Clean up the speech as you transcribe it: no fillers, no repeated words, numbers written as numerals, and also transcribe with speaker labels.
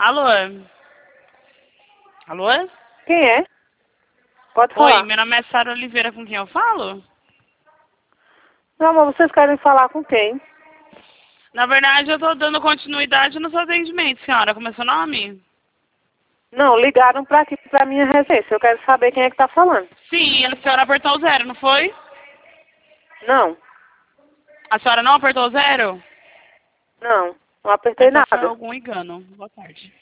Speaker 1: Alô? Alô?
Speaker 2: Quem é? Pode falar.
Speaker 1: Oi, meu nome é Sara Oliveira, com quem eu falo?
Speaker 2: Não, mas vocês querem falar com quem?
Speaker 1: Na verdade, eu tô dando continuidade no seu atendimento, senhora. Como é seu nome?
Speaker 2: Não, ligaram pra aqui, pra minha residência. Eu quero saber quem é que tá falando.
Speaker 1: Sim, a senhora apertou o 0, não foi?
Speaker 2: Não,
Speaker 1: A senhora não apertou o 0?
Speaker 2: não. Não apertei
Speaker 1: Então foi
Speaker 2: nada.
Speaker 1: algum engano. Boa tarde.